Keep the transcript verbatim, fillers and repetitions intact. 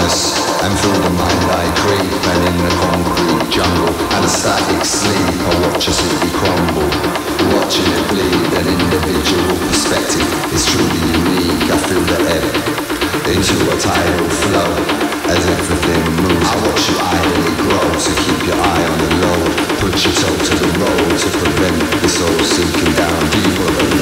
darkness, and through the mind I creep, and in the concrete jungle, and a static sleep, I watch a city crumble, watching it bleed. An individual perspective is truly unique. I feel the ebb into a tidal flow, as everything moves. I watch you idly grow, so keep your eye on the low. Put your toe to the road to prevent the soul sinking down deeper.